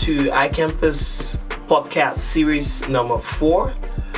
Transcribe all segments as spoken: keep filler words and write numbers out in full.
to iCampus podcast series number four.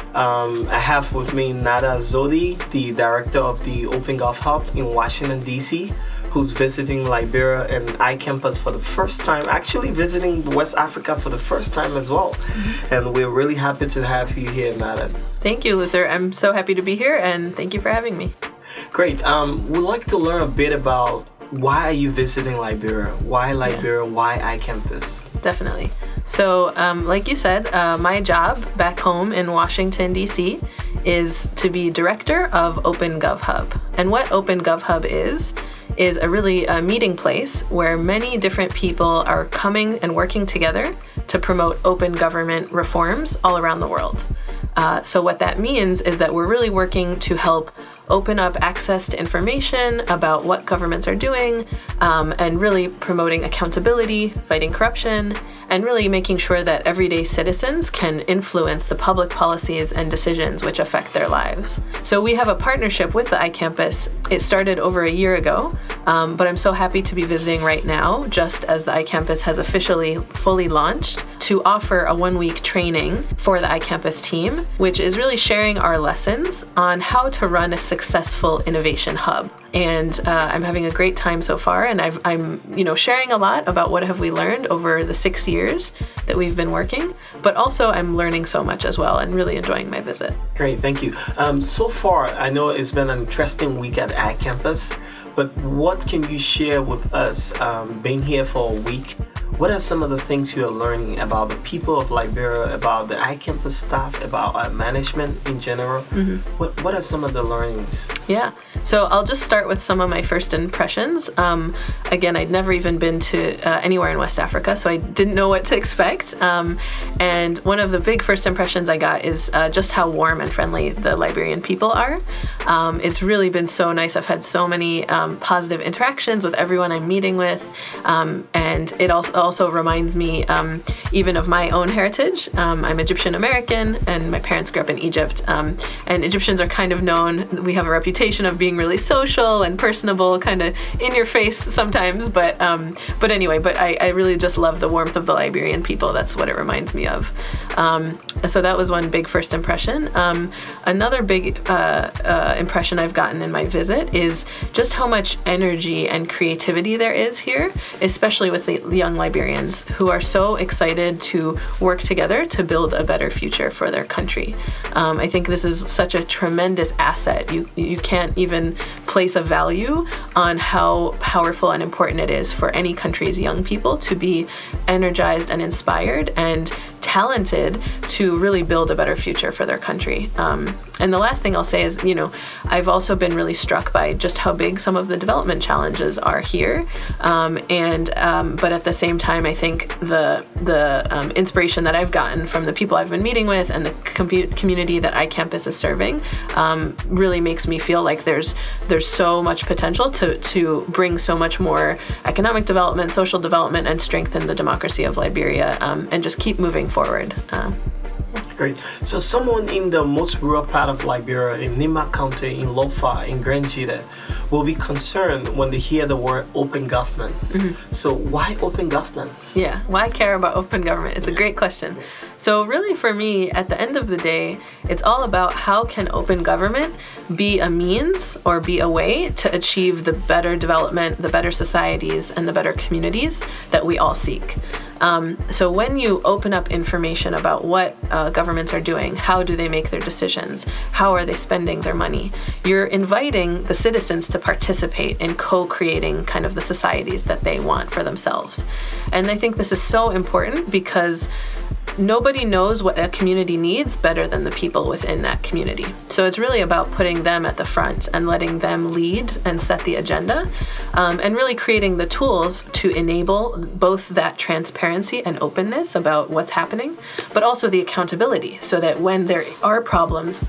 Um, I have with me Nada Zodi, the director of the Open Gov Hub in Washington, D C, who's visiting Liberia and iCampus for the first time, actually visiting West Africa for the first time as well. Mm-hmm. And we're really happy to have you here, Nada. Thank you, Luther. I'm so happy to be here, and thank you for having me. Great. Um, we'd like to learn a bit about why are you visiting Liberia? Why Liberia? Yeah. Why iCampus? Definitely. So, um, like you said, uh, my job back home in Washington, D C is to be director of Open Gov Hub. And what Open Gov Hub is, is a really uh, meeting place where many different people are coming and working together to promote open government reforms all around the world. Uh, so what that means is that we're really working to help open up access to information about what governments are doing, um, and really promoting accountability, fighting corruption, and really making sure that everyday citizens can influence the public policies and decisions which affect their lives. So we have a partnership with the iCampus. It started over a year ago, um, but I'm so happy to be visiting right now, just as the iCampus has officially fully launched, to offer a one-week training for the iCampus team, which is really sharing our lessons on how to run a successful innovation hub. And uh, I'm having a great time so far, and I've, I'm, you know, sharing a lot about what have we learned over the six years that we've been working. But also, I'm learning so much as well, and really enjoying my visit. Great, thank you. Um, so far, I know it's been an interesting week at iCampus, but what can you share with us, um, being here for a week? What are some of the things you are learning about the people of Liberia, about the iCampus staff, about our management in general? Mm-hmm. What What are some of the learnings? Yeah, so I'll just start with some of my first impressions. Um, again, I'd never even been to uh, anywhere in West Africa, so I didn't know what to expect. Um, and one of the big first impressions I got is uh, just how warm and friendly the Liberian people are. Um, it's really been so nice. I've had so many um, positive interactions with everyone I'm meeting with, um, and it also also reminds me um, even of my own heritage. Um, I'm Egyptian American, and my parents grew up in Egypt. Um, and Egyptians are kind of known, we have a reputation of being really social and personable, kind of in your face sometimes. But um, but anyway, but I, I really just love the warmth of the Liberian people. That's what it reminds me of. Um, so that was one big first impression. Um, another big uh, uh, impression I've gotten in my visit is just how much energy and creativity there is here, especially with the young Liberians who are so excited to work together to build a better future for their country. Um, I think this is such a tremendous asset. You you can't even place a value on how powerful and important it is for any country's young people to be energized and inspired and talented to really build a better future for their country. Um, and the last thing I'll say is, you know, I've also been really struck by just how big some of the development challenges are here. Um, and um, but at the same time, I think the the um, inspiration that I've gotten from the people I've been meeting with and the com- community that iCampus is serving um, really makes me feel like there's there's so much potential to to bring so much more economic development, social development, and strengthen the democracy of Liberia, um, and just keep moving forward. Uh, Great. So someone in the most rural part of Liberia, in Nima County, in Lofa, in Grand Jita, will be concerned when they hear the word open government. Mm-hmm. So why open government? Yeah, why care about open government? It's a great question. So really for me, at the end of the day, it's all about how can open government be a means or be a way to achieve the better development, the better societies, and the better communities that we all seek. Um, so when you open up information about what uh, governments are doing, how do they make their decisions, how are they spending their money, you're inviting the citizens to participate in co-creating kind of the societies that they want for themselves. And I think this is so important because nobody knows what a community needs better than the people within that community. So it's really about putting them at the front and letting them lead and set the agenda, um, and really creating the tools to enable both that transparency and openness about what's happening, but also the accountability so that when there are problems,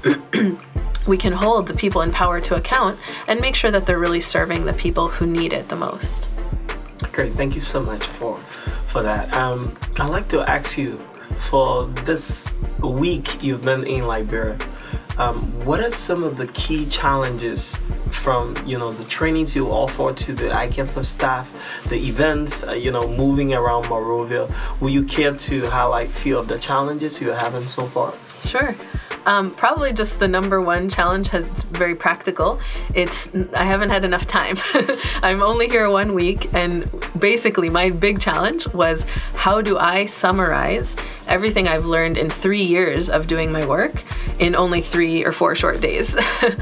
we can hold the people in power to account and make sure that they're really serving the people who need it the most. Great, thank you so much for for that. Um, I'd like to ask you, for this week you've been in Liberia, um, what are some of the key challenges from, you know, the trainings you offer to the iCampus staff, the events, uh, you know, moving around Monrovia, will you care to highlight a few of the challenges you're having so far? Sure. Um, probably just the number one challenge has it's very practical. It's I haven't had enough time. I'm only here one week, and basically my big challenge was how do I summarize everything I've learned in three years of doing my work in only three or four short days.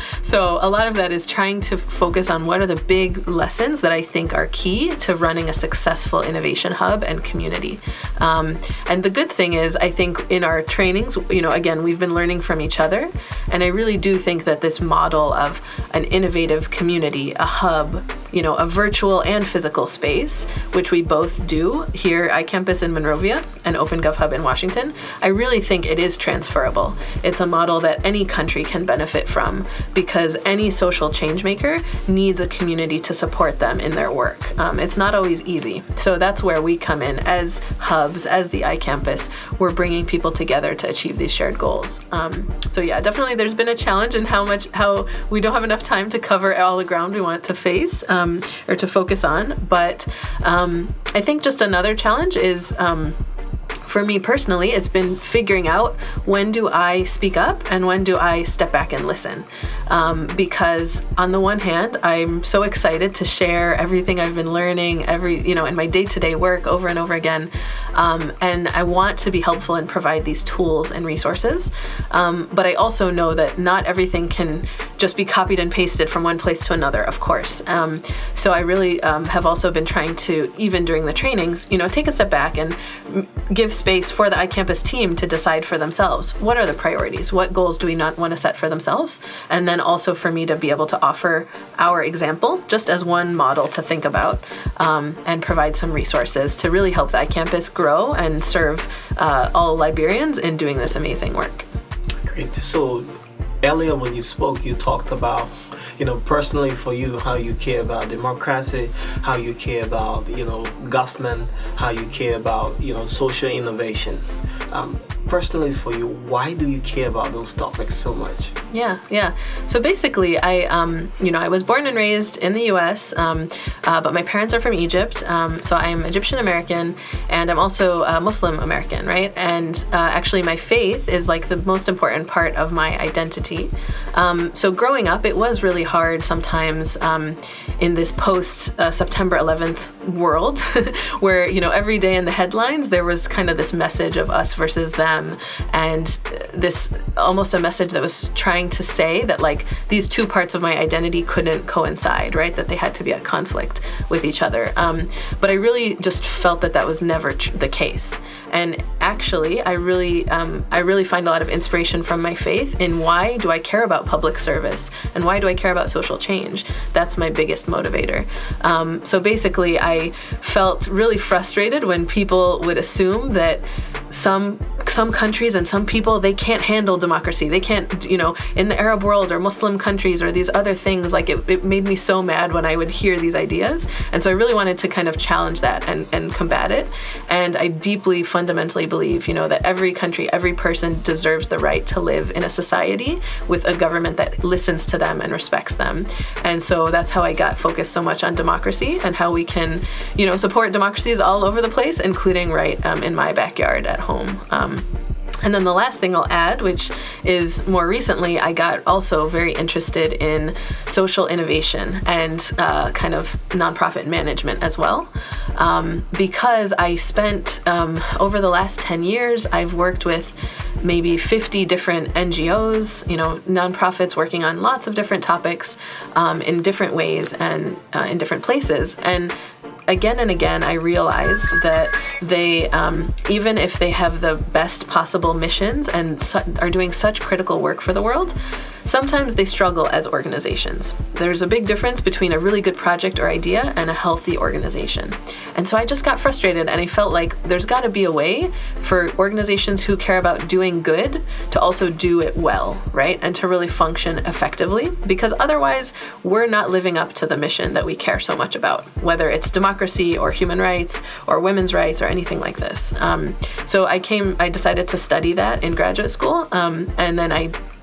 So a lot of that is trying to focus on what are the big lessons that I think are key to running a successful innovation hub and community. Um, and the good thing is, I think in our trainings, you know, again, we've been learning from each other. And I really do think that this model of an innovative community, a hub, you know, a virtual and physical space, which we both do here at iCampus in Monrovia and OpenGov Hub in Washington, I really think it is transferable. It's a model that any country can benefit from because any social change maker needs a community to support them in their work. Um, it's not always easy. So that's where we come in as hubs, as the iCampus. We're bringing people together to achieve these shared goals. Um, so yeah, definitely there's been a challenge in how much, how we don't have enough time to cover all the ground we want to face um, or to focus on. But um, I think just another challenge is, um, for me personally, it's been figuring out when do I speak up and when do I step back and listen. Um, because on the one hand, I'm so excited to share everything I've been learning every, you know, in my day-to-day work over and over again. Um, and I want to be helpful and provide these tools and resources. Um, but I also know that not everything can just be copied and pasted from one place to another, of course. Um, so I really um, have also been trying to, even during the trainings, you know, take a step back and give space for the iCampus team to decide for themselves. What are the priorities? What goals do we not want to set for themselves? And then also for me to be able to offer our example just as one model to think about um, and provide some resources to really help the iCampus grow and serve uh, all Liberians in doing this amazing work. Great. So earlier when you spoke, you talked about, you know, personally for you, how you care about democracy, how you care about, you know, government, how you care about, you know, social innovation. Um, personally for you, why do you care about those topics so much? Yeah, yeah. So basically, I, um, you know, I was born and raised in the U S, um, uh, but my parents are from Egypt. Um, so I'm Egyptian American, and I'm also uh, Muslim American, right? And uh, actually, my faith is like the most important part of my identity. Um, so growing up, it was really hard sometimes um, in this post uh, September eleventh world, where, you know, every day in the headlines there was kind of this message of us versus them, and this almost a message that was trying to say that like these two parts of my identity couldn't coincide, right? That they had to be at conflict with each other. Um, but I really just felt that that was never tr- the case. And actually, I really, um, I really find a lot of inspiration from my faith in why do I care about public service and why do I care about social change? That's my biggest motivator. Um, so basically, I felt really frustrated when people would assume that some some countries and some people, they can't handle democracy. They can't, you know, in the Arab world or Muslim countries or these other things, like it, it made me so mad when I would hear these ideas. And so I really wanted to kind of challenge that and, and combat it. And I deeply, fundamentally believe, you know, that every country, every person deserves the right to live in a society with a government that listens to them and respects them. And so that's how I got focused so much on democracy and how we can, you know, support democracies all over the place, including right um, in my backyard at home. Um, And then the last thing I'll add, which is more recently, I got also very interested in social innovation and uh, kind of nonprofit management as well. Um, because I spent, um, over the last ten years, I've worked with maybe fifty different N G Os, you know, nonprofits working on lots of different topics um, in different ways and uh, in different places. And again and again, I realized that they, um, even if they have the best possible missions and su- are doing such critical work for the world, sometimes they struggle as organizations. There's a big difference between a really good project or idea and a healthy organization. And so I just got frustrated, and I felt like there's got to be a way for organizations who care about doing good to also do it well, right? And to really function effectively, because otherwise we're not living up to the mission that we care so much about, whether it's democracy or human rights or women's rights or anything like this. Um, so I came, I decided to study that in graduate school, um, and then I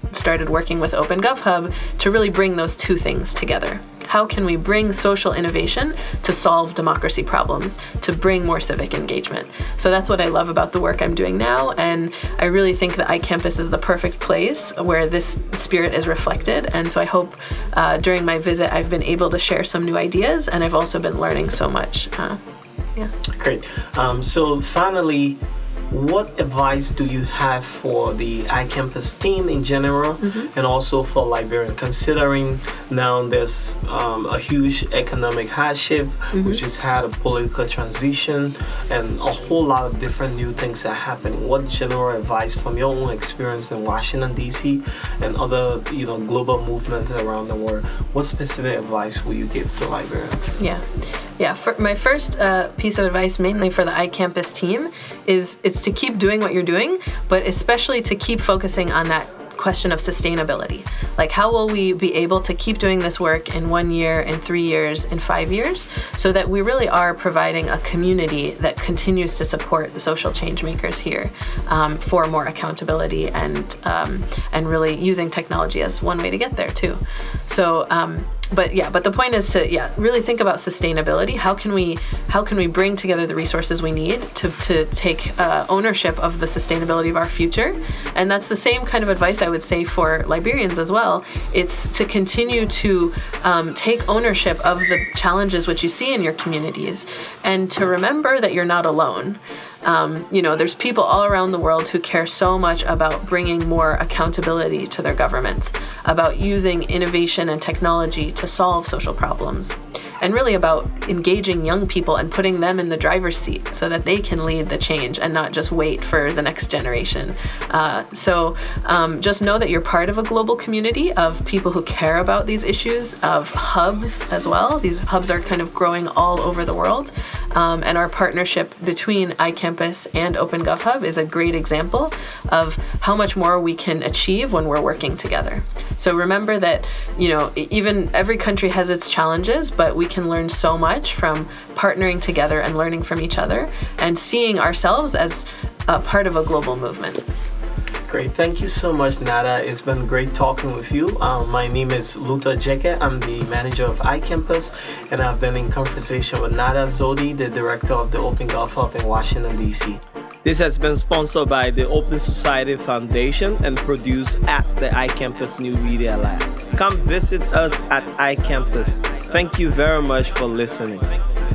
started working with Open Gov Hub to really bring those two things together. How can we bring social innovation to solve democracy problems, to bring more civic engagement? So that's what I love about the work I'm doing now, and I really think that iCampus is the perfect place where this spirit is reflected. And so I hope uh, during my visit I've been able to share some new ideas, and I've also been learning so much. Uh, yeah. Great. Um, so finally, what advice do you have for the iCampus team in general, mm-hmm. and also for Liberian, considering now there's um, a huge economic hardship, mm-hmm. which has had a political transition, and a whole lot of different new things are happening? What general advice from your own experience in Washington, D C and other, you know, global movements around the world, what specific advice will you give to Liberians? Yeah. Yeah, for my first uh, piece of advice, mainly for the iCampus team, is it's to keep doing what you're doing, but especially to keep focusing on that question of sustainability. Like, how will we be able to keep doing this work in one year, in three years, in five years, so that we really are providing a community that continues to support the social change makers here um, for more accountability and um, and really using technology as one way to get there too. So. Um, But yeah, but the point is to yeah really think about sustainability. How can we how can we bring together the resources we need to to take uh, ownership of the sustainability of our future? And that's the same kind of advice I would say for Liberians as well. It's to continue to um, take ownership of the challenges which you see in your communities, and to remember that you're not alone. Um, you know, there's people all around the world who care so much about bringing more accountability to their governments, about using innovation and technology to solve social problems, and really about engaging young people and putting them in the driver's seat so that they can lead the change and not just wait for the next generation. Uh, so um, just know that you're part of a global community of people who care about these issues, of hubs as well. These hubs are kind of growing all over the world. Um, and our partnership between iCampus and Open Gov Hub is a great example of how much more we can achieve when we're working together. So remember that, you know, even every country has its challenges, but we can learn so much from partnering together and learning from each other and seeing ourselves as a part of a global movement. Great. Thank you so much, Nada. It's been great talking with you. Um, my name is Luta Jeke. I'm the manager of iCampus, and I've been in conversation with Nada Zodi, the director of the Open Gov Hub in Washington, D C. This has been sponsored by the Open Society Foundation and produced at the iCampus New Media Lab. Come visit us at iCampus. Thank you very much for listening.